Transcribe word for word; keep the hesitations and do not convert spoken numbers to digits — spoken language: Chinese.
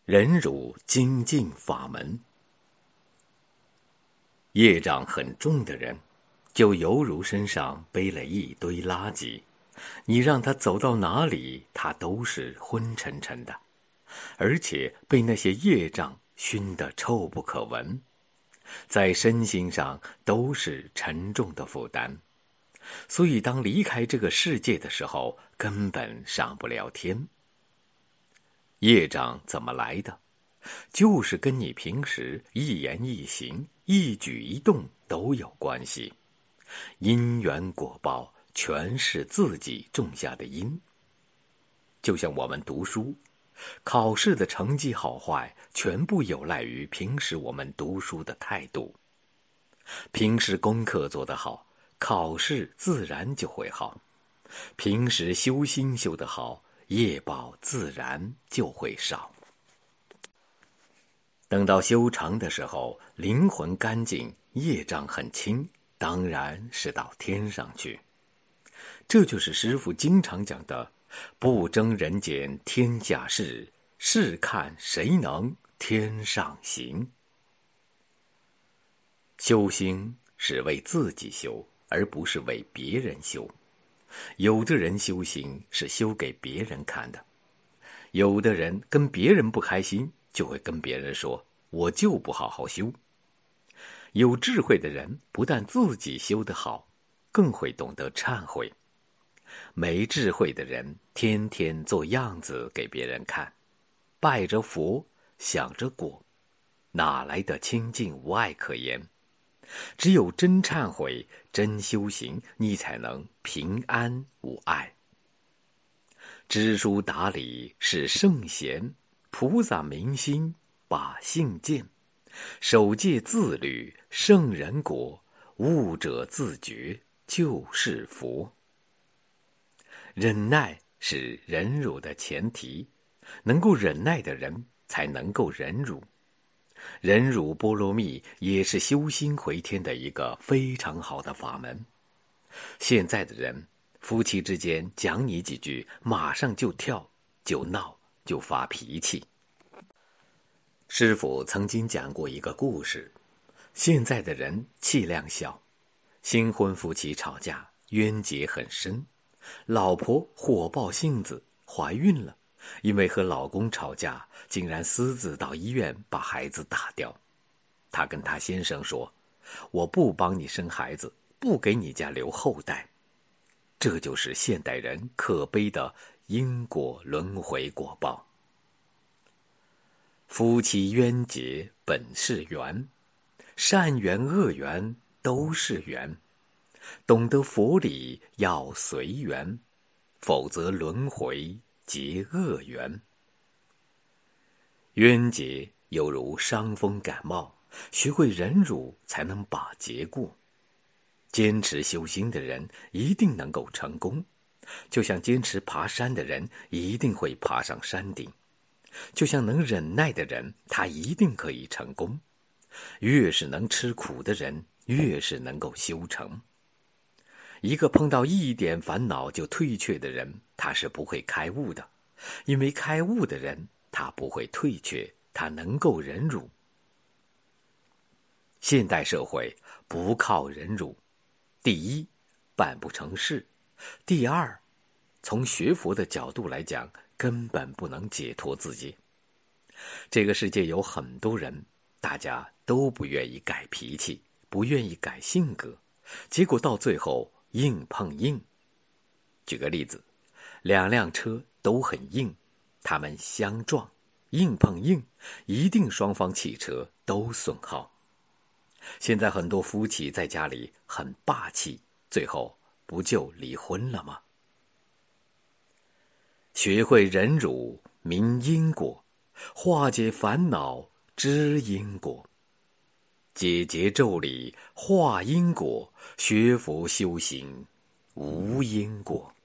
忍辱精进法门。业障很重的人，就犹如身上背了一堆垃圾，你让他走到哪里，他都是昏沉沉的，而且被那些业障熏得臭不可闻，在身心上都是沉重的负担。所以当离开这个世界的时候，根本上不了天。业障怎么来的？就是跟你平时一言一行、一举一动都有关系。因缘果报全是自己种下的因。就像我们读书，考试的成绩好坏全部有赖于平时我们读书的态度。平时功课做得好，考试自然就会好。平时修心修得好，业报自然就会少。等到修成的时候，灵魂干净，业障很轻，当然是到天上去。这就是师父经常讲的，不争人间天下事，试看谁能天上行。修行是为自己修，而不是为别人修。有的人修行是修给别人看的，有的人跟别人不开心，就会跟别人说，我就不好好修。有智慧的人不但自己修得好，更会懂得忏悔。没智慧的人天天做样子给别人看，拜着佛，想着果，哪来的清净无碍可言？只有真忏悔，真修行，你才能平安无碍。知书达理是圣贤，菩萨明心把性见，守戒自律圣人果，悟者自觉就是佛。忍耐是忍辱的前提，能够忍耐的人才能够忍辱。忍辱波罗蜜也是修心回天的一个非常好的法门。现在的人，夫妻之间讲你几句，马上就跳，就闹，就发脾气。师父曾经讲过一个故事，现在的人气量小，新婚夫妻吵架，冤结很深，老婆火爆性子，怀孕了，因为和老公吵架，竟然私自到医院把孩子打掉。她跟她先生说，我不帮你生孩子，不给你家留后代。这就是现代人可悲的因果轮回果报。夫妻冤结本是缘，善缘恶缘都是缘。懂得佛理要随缘，否则轮回结恶缘。冤结犹如伤风感冒，学会忍辱才能把结过。坚持修心的人一定能够成功，就像坚持爬山的人一定会爬上山顶，就像能忍耐的人，他一定可以成功。越是能吃苦的人，越是能够修成。一个碰到一点烦恼就退却的人，他是不会开悟的，因为开悟的人他不会退却，他能够忍辱。现代社会不靠忍辱，第一，办不成事；第二，从学佛的角度来讲，根本不能解脱自己。这个世界有很多人，大家都不愿意改脾气，不愿意改性格，结果到最后硬碰硬。举个例子，两辆车都很硬，它们相撞，硬碰硬，一定双方汽车都损耗。现在很多夫妻在家里很霸气，最后不就离婚了吗？学会忍辱明因果，化解烦恼知因果，解结咒理化因果，学佛修行无因果。